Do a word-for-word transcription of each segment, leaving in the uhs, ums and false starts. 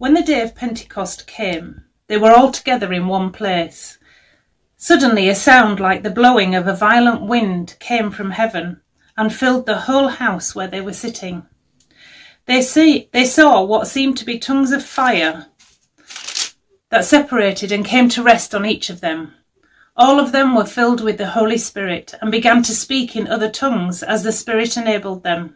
When the day of Pentecost came, they were all together in one place. Suddenly a sound like the blowing of a violent wind came from heaven and filled the whole house where they were sitting. They, see, they saw what seemed to be tongues of fire that separated and came to rest on each of them. All of them were filled with the Holy Spirit and began to speak in other tongues as the Spirit enabled them.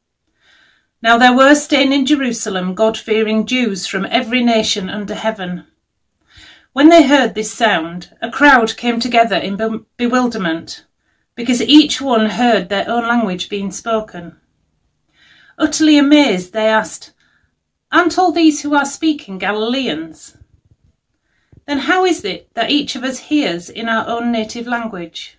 Now there were staying in Jerusalem God-fearing Jews from every nation under heaven. When they heard this sound, a crowd came together in be- bewilderment, because each one heard their own language being spoken. Utterly amazed, they asked, "Aren't all these who are speaking Galileans? Then how is it that each of us hears in our own native language?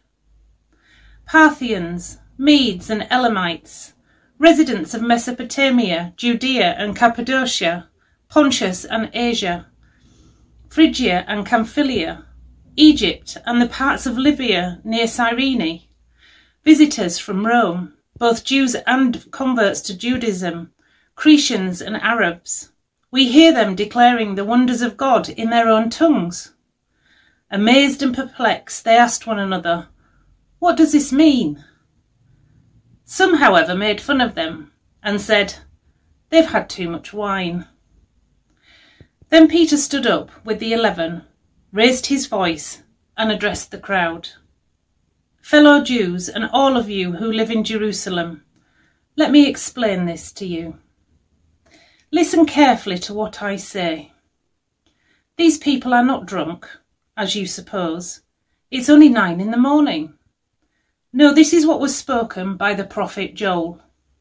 Parthians, Medes and Elamites, residents of Mesopotamia, Judea and Cappadocia, Pontus and Asia, Phrygia and Pamphylia, Egypt and the parts of Libya near Cyrene, visitors from Rome, both Jews and converts to Judaism, Cretans and Arabs. We hear them declaring the wonders of God in their own tongues." Amazed and perplexed, they asked one another, "What does this mean?" Some, however, made fun of them and said, "They've had too much wine." Then Peter stood up with the eleven, raised his voice, and addressed the crowd. "Fellow Jews, and all of you who live in Jerusalem, let me explain this to you. Listen carefully to what I say. These people are not drunk, as you suppose. It's only nine in the morning. No, this is what was spoken by the prophet Joel.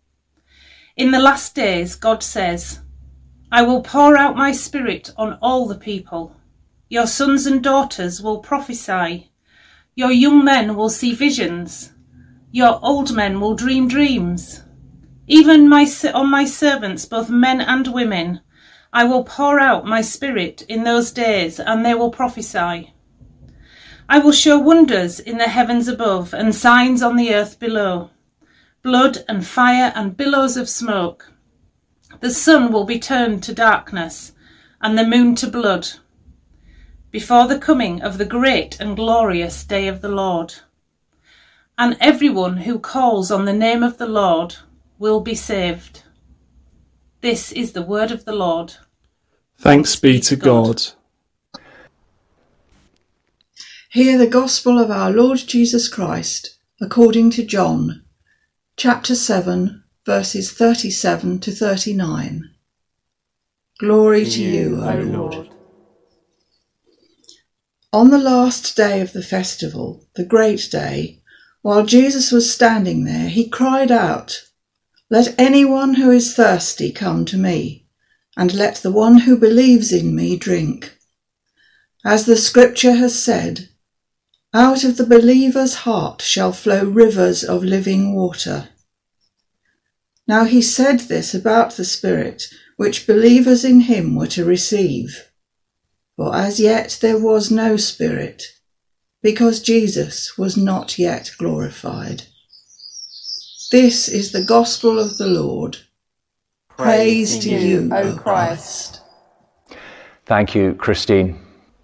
In the last days, God says, I will pour out my spirit on all the people. Your sons and daughters will prophesy. Your young men will see visions. Your old men will dream dreams. Even my, on my servants, both men and women, I will pour out my spirit in those days, and they will prophesy. I will show wonders in the heavens above and signs on the earth below, blood and fire and billows of smoke. The sun will be turned to darkness and the moon to blood, before the coming of the great and glorious day of the Lord. And everyone who calls on the name of the Lord will be saved." This is the word of the Lord. Thanks be to God. Hear the gospel of our Lord Jesus Christ according to John, chapter seven, verses thirty-seven to thirty-nine. Glory to you, O Lord. On the last day of the festival, the great day, while Jesus was standing there, he cried out, "Let anyone who is thirsty come to me, and let the one who believes in me drink. As the scripture has said, out of the believer's heart shall flow rivers of living water." Now he said this about the Spirit, which believers in him were to receive. For as yet there was no Spirit, because Jesus was not yet glorified. This is the gospel of the Lord. Praise, Praise to you, you, O Christ. Thank you, Christine.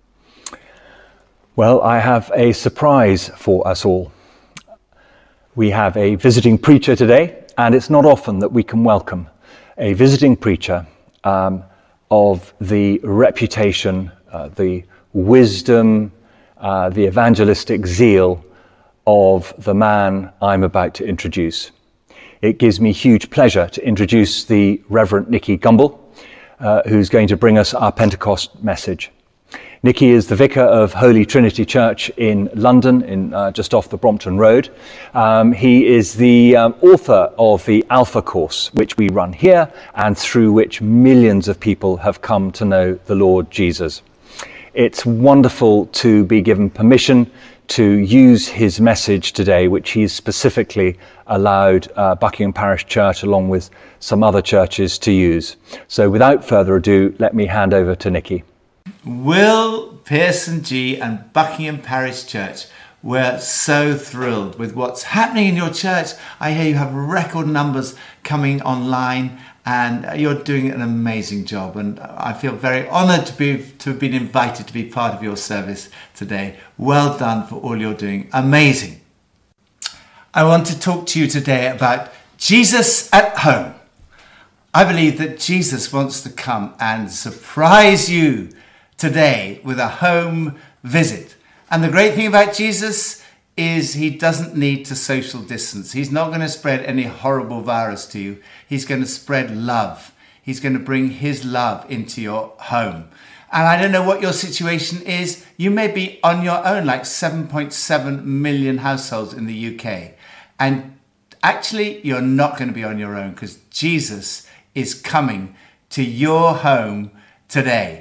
Well, I have a surprise for us all. We have a visiting preacher today, and it's not often that we can welcome a visiting preacher um, of the reputation, uh, the wisdom, uh, the evangelistic zeal of the man I'm about to introduce. It gives me huge pleasure to introduce the Reverend Nicky Gumbel, uh, who's going to bring us our Pentecost message. Nicky is the vicar of Holy Trinity Church in London, in uh, just off the Brompton Road. Um, he is the um, author of the Alpha course, which we run here and through which millions of people have come to know the Lord Jesus. It's wonderful to be given permission to use his message today, which he's specifically allowed uh, Buckingham Parish Church, along with some other churches, to use. So without further ado, let me hand over to Nicky. Will Pearson G and Buckingham Parish Church, we're so thrilled with what's happening in your church. I hear you have record numbers coming online, and you're doing an amazing job, and I feel very honoured to be to have been invited to be part of your service today. Well done for all you're doing. Amazing. I want to talk to you today about Jesus at home. I believe that Jesus wants to come and surprise you today with a home visit. And the great thing about Jesus is he doesn't need to social distance. He's not going to spread any horrible virus to you. He's going to spread love. He's going to bring his love into your home. And I don't know what your situation is. You may be on your own, like seven point seven million households in the U K. And actually, you're not going to be on your own, because Jesus is coming to your home today.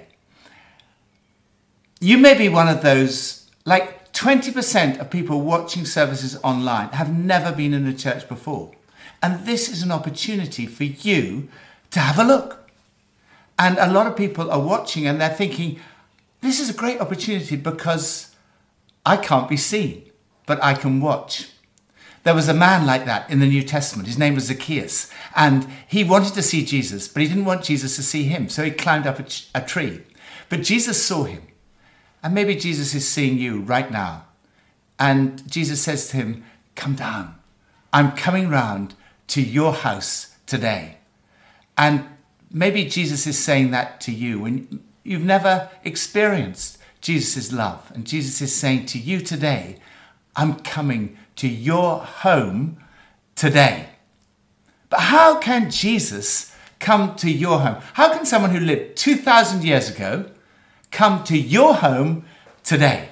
You may be one of those, like twenty percent of people watching services online have never been in a church before. And this is an opportunity for you to have a look. And a lot of people are watching and they're thinking, this is a great opportunity because I can't be seen, but I can watch. There was a man like that in the New Testament. His name was Zacchaeus. And he wanted to see Jesus, but he didn't want Jesus to see him. So he climbed up a, a tree. But Jesus saw him. And maybe Jesus is seeing you right now. And Jesus says to him, come down. I'm coming round to your house today. And maybe Jesus is saying that to you when you've never experienced Jesus' love. And Jesus is saying to you today, I'm coming to your home today. But how can Jesus come to your home? How can someone who lived two thousand years ago come to your home today?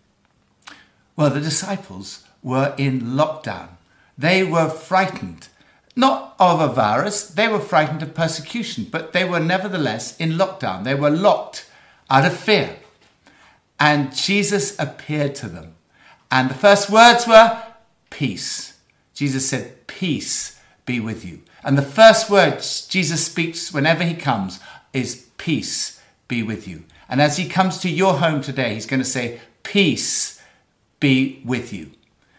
Well, the disciples were in lockdown. They were frightened, not of a virus, they were frightened of persecution, but they were nevertheless in lockdown. They were locked out of fear. And Jesus appeared to them. And the first words were, peace. Jesus said, peace be with you. And the first words Jesus speaks whenever he comes is, peace be with you. And as he comes to your home today, he's going to say, peace be with you.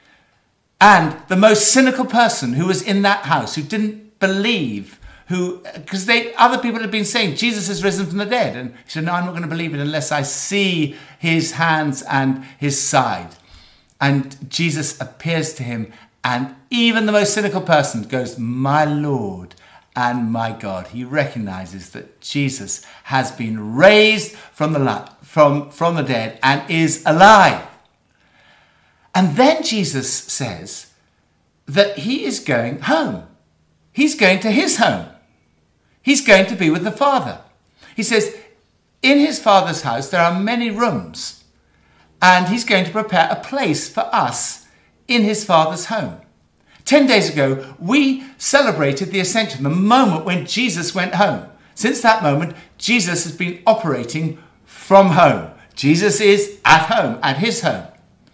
And the most cynical person who was in that house, who didn't believe, who, because they other people had been saying, Jesus has risen from the dead. And he said, no, I'm not going to believe it unless I see his hands and his side. And Jesus appears to him, and even the most cynical person goes, my Lord and my God. He recognizes that Jesus has been raised from the, from, from the dead and is alive. And then Jesus says that he is going home. He's going to his home. He's going to be with the Father. He says, in his Father's house, there are many rooms. And he's going to prepare a place for us in his Father's home. Ten days ago, we celebrated the Ascension, the moment when Jesus went home. Since that moment, Jesus has been operating from home. Jesus is at home, at his home.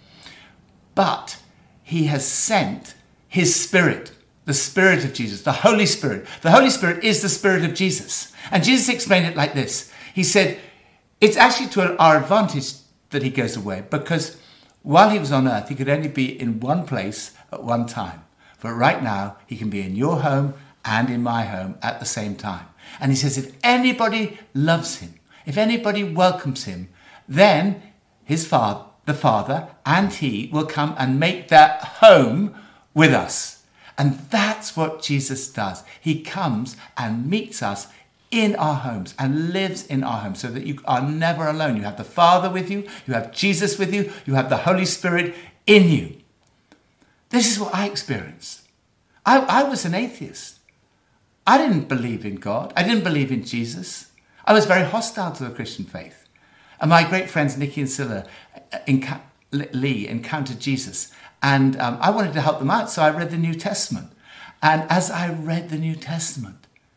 But he has sent his Spirit, the Spirit of Jesus, the Holy Spirit. The Holy Spirit is the Spirit of Jesus. And Jesus explained it like this. He said, it's actually to our advantage that he goes away, because while he was on earth, he could only be in one place at one time. But right now, he can be in your home and in my home at the same time. And he says, if anybody loves him, if anybody welcomes him, then his father, the Father and he will come and make their home with us. And that's what Jesus does. He comes and meets us in our homes and lives in our homes, so that you are never alone. You have the Father with you, you have Jesus with you, you have the Holy Spirit in you. This is what I experienced. I, I was an atheist. I didn't believe in God. I didn't believe in Jesus. I was very hostile to the Christian faith. And my great friends Nikki and Silla enc- Lee encountered Jesus, and um, I wanted to help them out, so I read the New Testament. And as I read the New Testament,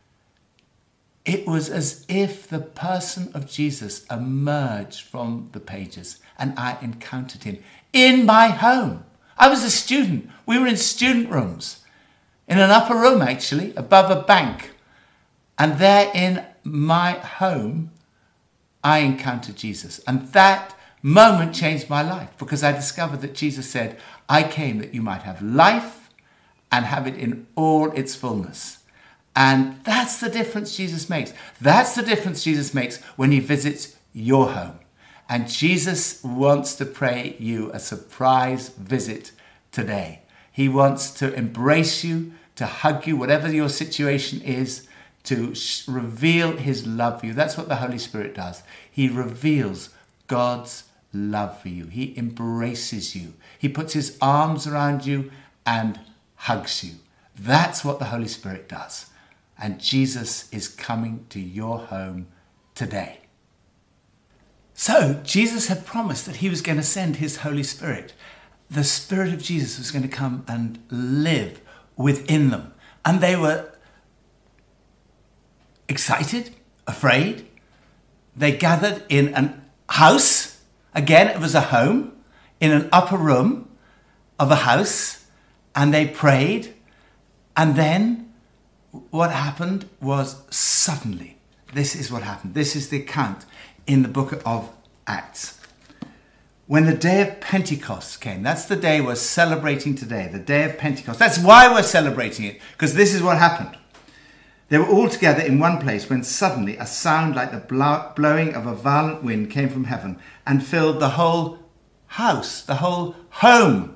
it was as if the person of Jesus emerged from the pages and I encountered him in my home. I was a student. We were in student rooms, in an upper room actually, above a bank. And there in my home, I encountered Jesus. And that moment changed my life, because I discovered that Jesus said, I came that you might have life and have it in all its fullness. And that's the difference Jesus makes. That's the difference Jesus makes when he visits your home. And Jesus wants to pray you a surprise visit today. He wants to embrace you, to hug you, whatever your situation is, to sh- reveal his love for you. That's what the Holy Spirit does. He reveals God's love for you. He embraces you. He puts his arms around you and hugs you. That's what the Holy Spirit does. And Jesus is coming to your home today. So Jesus had promised that he was going to send his Holy Spirit. The Spirit of Jesus was going to come and live within them. And they were excited, afraid. They gathered in a house. Again, it was a home, in an upper room of a house. And they prayed. And then what happened was suddenly, this is what happened. This is the account in the book of Acts. When the day of Pentecost came, that's the day we're celebrating today, the day of Pentecost. That's why we're celebrating it, because this is what happened. They were all together in one place when suddenly a sound like the blow- blowing of a violent wind came from heaven and filled the whole house, the whole home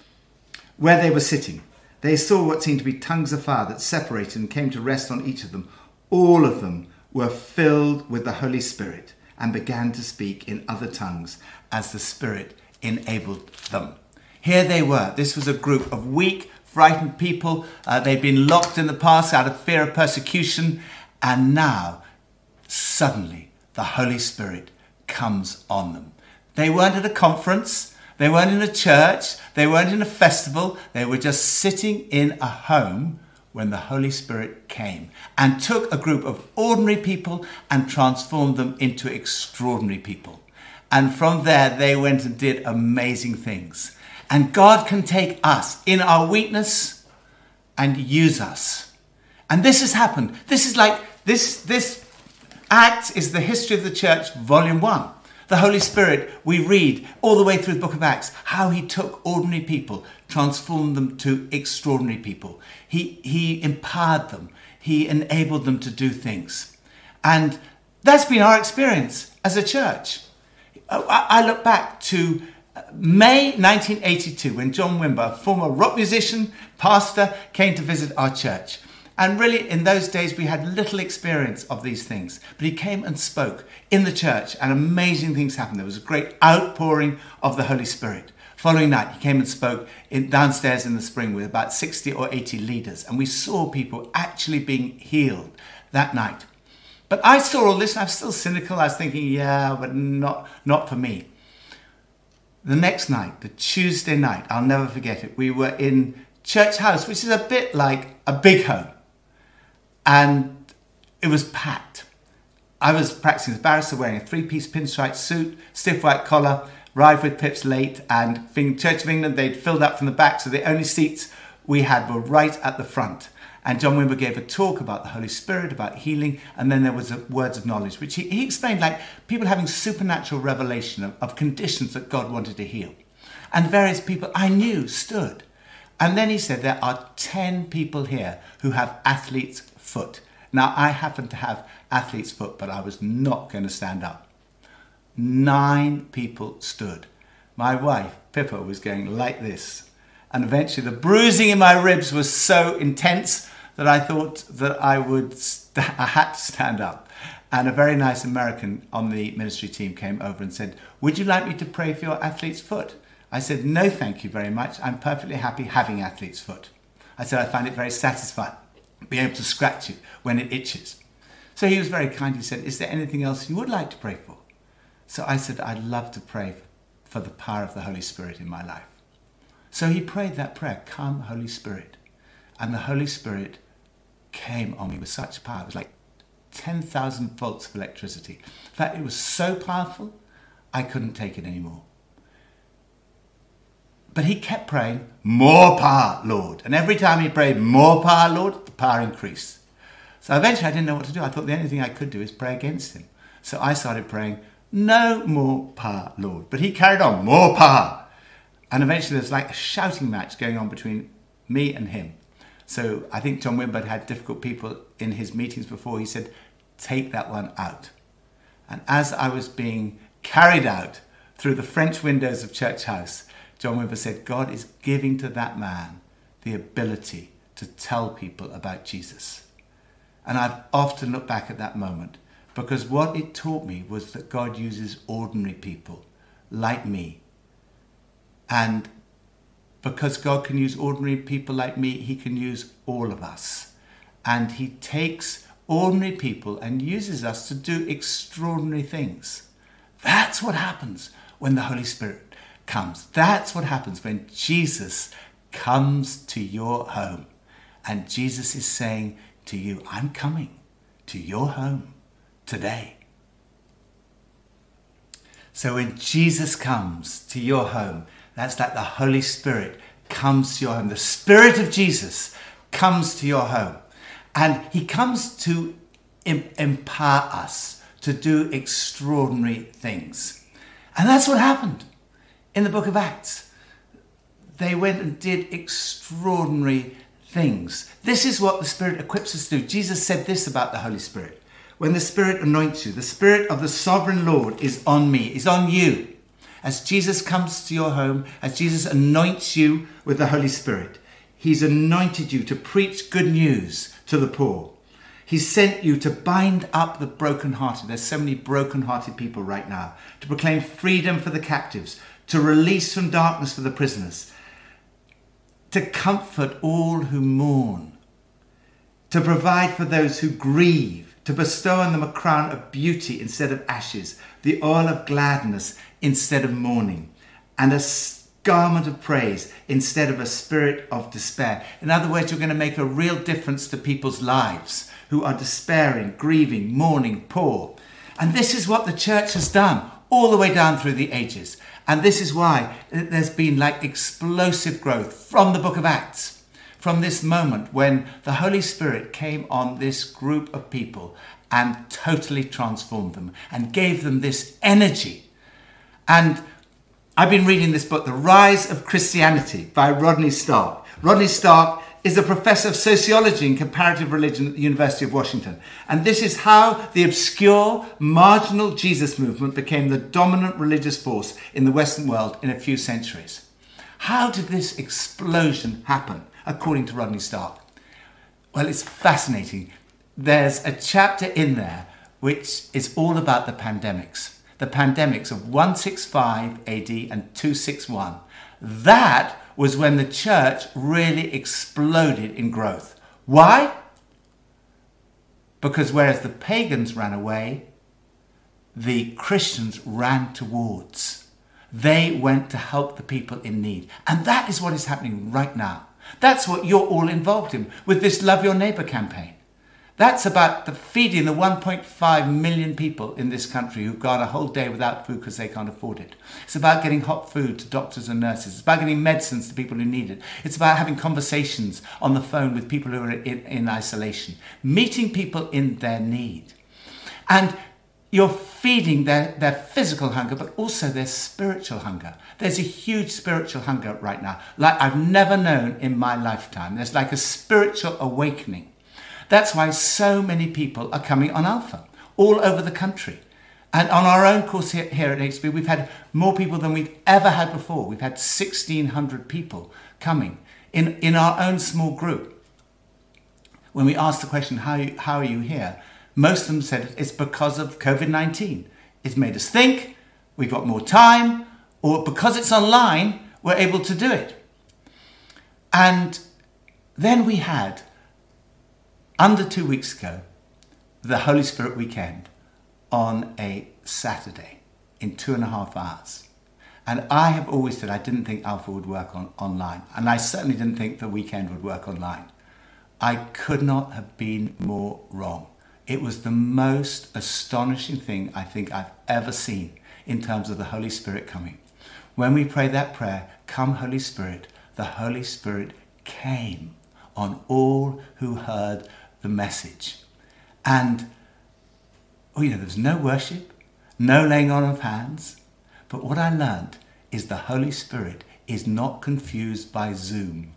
where they were sitting. They saw what seemed to be tongues of fire that separated and came to rest on each of them. All of them were filled with the Holy Spirit and began to speak in other tongues as the Spirit enabled them. Here they were. This was a group of weak, frightened people. Uh, they'd been locked in the past out of fear of persecution. And now, suddenly, the Holy Spirit comes on them. They weren't at a conference. They weren't in a church. They weren't in a festival. They were just sitting in a home when the Holy Spirit came and took a group of ordinary people and transformed them into extraordinary people. And from there, they went and did amazing things. And God can take us in our weakness and use us. And this has happened. This is like, this, this act is the history of the church, volume one. The Holy Spirit, we read all the way through the book of Acts, how he took ordinary people, transformed them to extraordinary people. He, he empowered them. He enabled them to do things. And that's been our experience as a church. I, I look back to May nineteen eighty-two, when John Wimber, a former rock musician, pastor, came to visit our church. And really, in those days, we had little experience of these things. But he came and spoke in the church, and amazing things happened. There was a great outpouring of the Holy Spirit. Following that, he came and spoke in, downstairs in the spring with about sixty or eighty leaders. And we saw people actually being healed that night. But I saw all this, and I'm still cynical. I was thinking, yeah, but not, not for me. The next night, the Tuesday night, I'll never forget it. We were in Church House, which is a bit like a big home. And it was packed. I was practicing as a barrister, wearing a three-piece pinstripe suit, stiff white collar, arrived with Pips late, and Church of England, they'd filled up from the back, so the only seats we had were right at the front. And John Wimber gave a talk about the Holy Spirit, about healing, and then there was a words of knowledge, which he, he explained like people having supernatural revelation of, of conditions that God wanted to heal. And various people I knew stood. And then he said, there are ten people here who have athlete's foot. Now, I happen to have athlete's foot, but I was not going to stand up. Nine people stood. My wife, Pippa, was going like this. And eventually the bruising in my ribs was so intense that I thought that I would, st- I had to stand up. And a very nice American on the ministry team came over and said, would you like me to pray for your athlete's foot? I said, no, thank you very much. I'm perfectly happy having athlete's foot. I said, I find it very satisfying, being able to scratch it when it itches. So he was very kind. He said, is there anything else you would like to pray for? So I said, I'd love to pray for the power of the Holy Spirit in my life. So he prayed that prayer, come Holy Spirit. And the Holy Spirit came on me with such power. It was like ten thousand volts of electricity. In fact, it was so powerful, I couldn't take it anymore. But he kept praying, more power, Lord. And every time he prayed, more power, Lord, the power increased. So eventually I didn't know what to do. I thought the only thing I could do is pray against him. So I started praying, no more power, Lord. But he carried on, more power. And eventually there's like a shouting match going on between me and him. So I think John Wimber had difficult people in his meetings before. He said, take that one out. And as I was being carried out through the French windows of Church House, John Wimber said, God is giving to that man the ability to tell people about Jesus. And I've often looked back at that moment, because what it taught me was that God uses ordinary people like me. And because God can use ordinary people like me, he can use all of us. And he takes ordinary people and uses us to do extraordinary things. That's what happens when the Holy Spirit comes. That's what happens when Jesus comes to your home. And Jesus is saying to you, I'm coming to your home today. So when Jesus comes to your home, that's like the Holy Spirit comes to your home. The Spirit of Jesus comes to your home. And he comes to em- empower us to do extraordinary things. And that's what happened in the book of Acts. They went and did extraordinary things. This is what the Spirit equips us to do. Jesus said this about the Holy Spirit. When the Spirit anoints you, the Spirit of the sovereign Lord is on me, is on you. As Jesus comes to your home, as Jesus anoints you with the Holy Spirit, he's anointed you to preach good news to the poor. He sent you to bind up the brokenhearted. There's so many brokenhearted people right now. To proclaim freedom for the captives, to release from darkness for the prisoners, to comfort all who mourn, to provide for those who grieve, to bestow on them a crown of beauty instead of ashes, the oil of gladness instead of mourning, and a garment of praise instead of a spirit of despair. In other words, you're going to make a real difference to people's lives who are despairing, grieving, mourning, poor. And this is what the church has done all the way down through the ages. And this is why there's been like explosive growth from the book of Acts, from this moment when the Holy Spirit came on this group of people and totally transformed them and gave them this energy. And I've been reading this book, The Rise of Christianity by Rodney Stark. Rodney Stark is a professor of sociology and comparative religion at the University of Washington. And this is how the obscure, marginal Jesus movement became the dominant religious force in the Western world in a few centuries. How did this explosion happen, according to Rodney Stark? Well, it's fascinating. There's a chapter in there which is all about the pandemics. The pandemics of one sixty-five A D and two sixty-one. That was when the church really exploded in growth. Why? Because whereas the pagans ran away, the Christians ran towards. They went to help the people in need. And that is what is happening right now. That's what you're all involved in with this Love Your Neighbour campaign. That's about the feeding the one point five million people in this country who've gone a whole day without food because they can't afford it. It's about getting hot food to doctors and nurses. It's about getting medicines to people who need it. It's about having conversations on the phone with people who are in, in isolation, meeting people in their need. And you're feeding their, their physical hunger, but also their spiritual hunger. There's a huge spiritual hunger right now, like I've never known in my lifetime. There's like a spiritual awakening. That's why so many people are coming on Alpha all over the country. And on our own course here, here at H B, we've had more people than we've ever had before. We've had sixteen hundred people coming in, in our own small group. When we asked the question, how, you, how are you here? Most of them said it's because of COVID nineteen. It's made us think, we've got more time, or because it's online, we're able to do it. And then we had, under two weeks ago, the Holy Spirit weekend on a Saturday in two and a half hours. And I have always said I didn't think Alpha would work on online. And I certainly didn't think the weekend would work online. I could not have been more wrong. It was the most astonishing thing I think I've ever seen in terms of the Holy Spirit coming. When we prayed that prayer, "Come Holy Spirit," the Holy Spirit came on all who heard the message. And, oh, you know, there was no worship, no laying on of hands. But what I learned is the Holy Spirit is not confused by Zoom.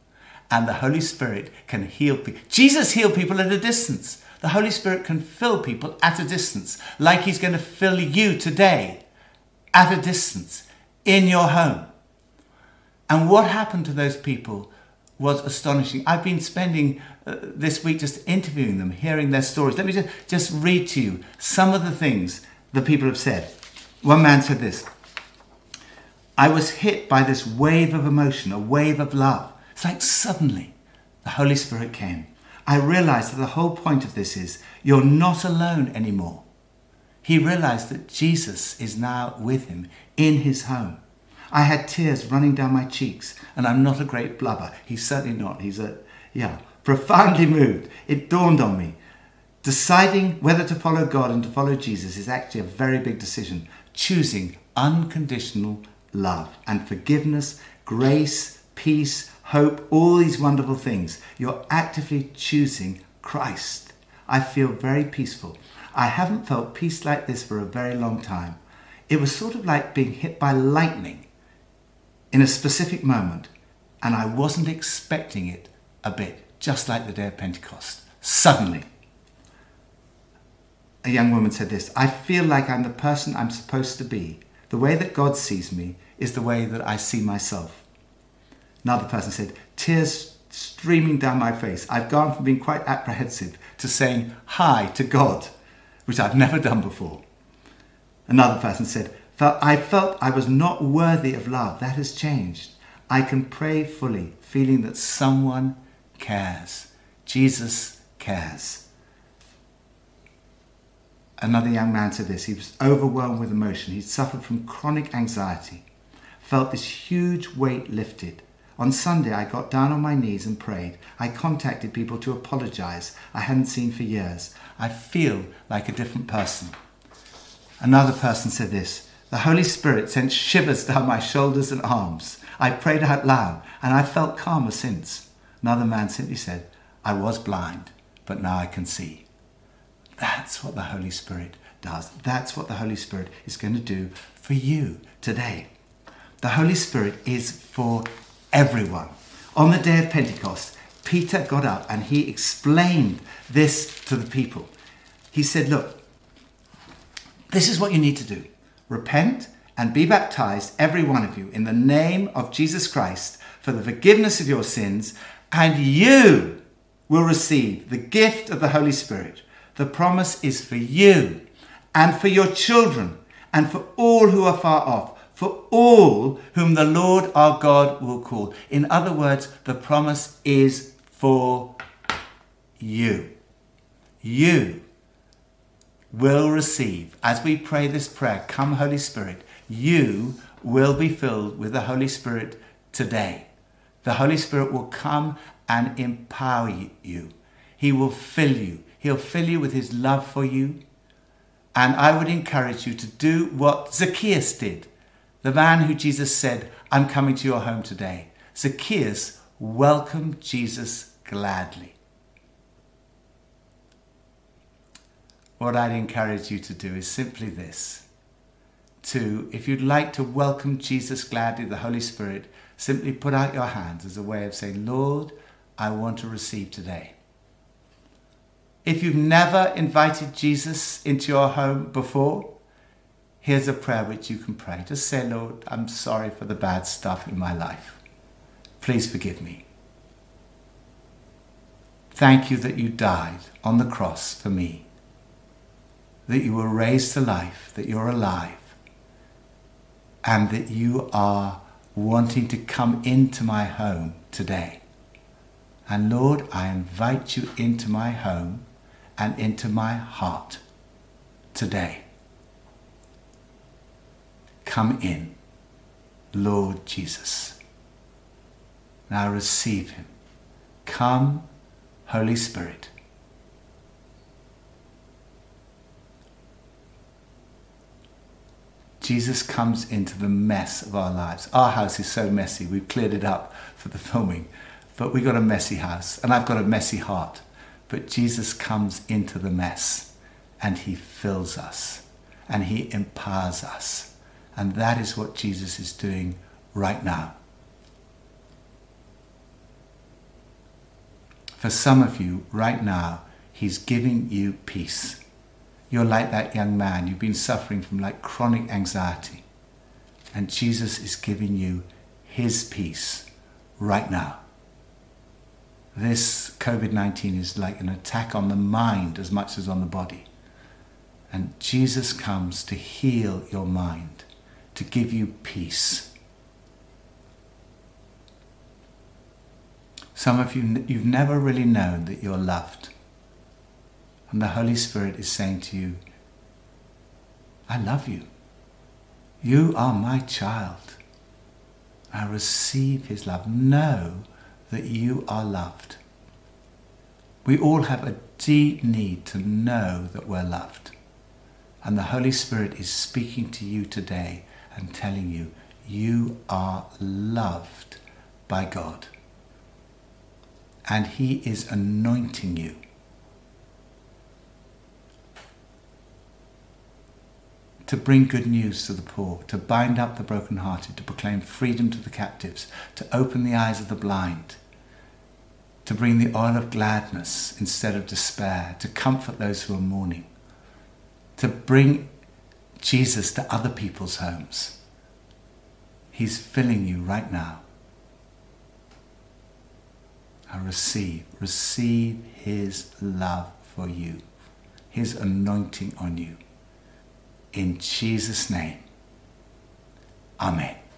and the Holy Spirit can heal people. Jesus healed people at a distance. The Holy Spirit can fill people at a distance, like he's going to fill you today at a distance in your home. And what happened to those people was astonishing. I've been spending uh, this week just interviewing them, hearing their stories. Let me just, just read to you some of the things the people have said. One man said this: I was hit by this wave of emotion, a wave of love. It's like suddenly the Holy Spirit came. I realized that the whole point of this is you're not alone anymore. He realized that Jesus is now with him in his home. I had tears running down my cheeks, and I'm not a great blubber. He's certainly not. He's a, yeah, profoundly moved. It dawned on me. Deciding whether to follow God and to follow Jesus is actually a very big decision. Choosing unconditional love and forgiveness, grace, peace, hope, all these wonderful things. You're actively choosing Christ. I feel very peaceful. I haven't felt peace like this for a very long time. It was sort of like being hit by lightning in a specific moment, and I wasn't expecting it a bit, just like the day of Pentecost. Suddenly, a young woman said this: I feel like I'm the person I'm supposed to be. The way that God sees me is the way that I see myself. Another person said, tears streaming down my face. I've gone from being quite apprehensive to saying hi to God, which I've never done before. Another person said, I felt I was not worthy of love. That has changed. I can pray fully, feeling that someone cares. Jesus cares. Another young man said this: he was overwhelmed with emotion. He'd suffered from chronic anxiety, felt this huge weight lifted. On Sunday, I got down on my knees and prayed. I contacted people to apologize. I hadn't seen for years. I feel like a different person. Another person said this: the Holy Spirit sent shivers down my shoulders and arms. I prayed out loud and I felt calmer since. Another man simply said, I was blind, but now I can see. That's what the Holy Spirit does. That's what the Holy Spirit is going to do for you today. The Holy Spirit is for everyone. On the day of Pentecost, Peter got up and he explained this to the people. He said, look, this is what you need to do. Repent and be baptized, every one of you, in the name of Jesus Christ for the forgiveness of your sins, and you will receive the gift of the Holy Spirit. The promise is for you and for your children and for all who are far off, for all whom the Lord our God will call. In other words, the promise is for you. You will receive, as we pray this prayer, come Holy Spirit, you will be filled with the Holy Spirit today. The Holy Spirit will come and empower you. He will fill you. He'll fill you with his love for you. And I would encourage you to do what Zacchaeus did. The man who Jesus said, I'm coming to your home today. Zacchaeus welcomed Jesus gladly. What I'd encourage you to do is simply this. To, if you'd like to welcome Jesus gladly, the Holy Spirit, simply put out your hands as a way of saying, Lord, I want to receive today. If you've never invited Jesus into your home before, here's a prayer which you can pray. Just say, Lord, I'm sorry for the bad stuff in my life. Please forgive me. Thank you that you died on the cross for me, that you were raised to life, that you're alive, and that you are wanting to come into my home today. And Lord, I invite you into my home and into my heart today. Come in, Lord Jesus. Now receive him. Come, Holy Spirit. Jesus comes into the mess of our lives. Our house is so messy. We've cleared it up for the filming, but we've got a messy house and I've got a messy heart. But Jesus comes into the mess and he fills us and he empowers us. And that is what Jesus is doing right now. For some of you right now, he's giving you peace. You're like that young man. You've been suffering from like chronic anxiety. And Jesus is giving you his peace right now. This COVID nineteen is like an attack on the mind as much as on the body. And Jesus comes to heal your mind, to give you peace. Some of you, you've never really known that you're loved. And the Holy Spirit is saying to you, I love you. You are my child. I receive his love. Know that you are loved. We all have a deep need to know that we're loved. And the Holy Spirit is speaking to you today and telling you, you are loved by God. And he is anointing you. To bring good news to the poor, to bind up the brokenhearted, to proclaim freedom to the captives, to open the eyes of the blind, to bring the oil of gladness instead of despair, to comfort those who are mourning, to bring Jesus to other people's homes. He's filling you right now. I receive, receive his love for you, his anointing on you. In Jesus' name, amen.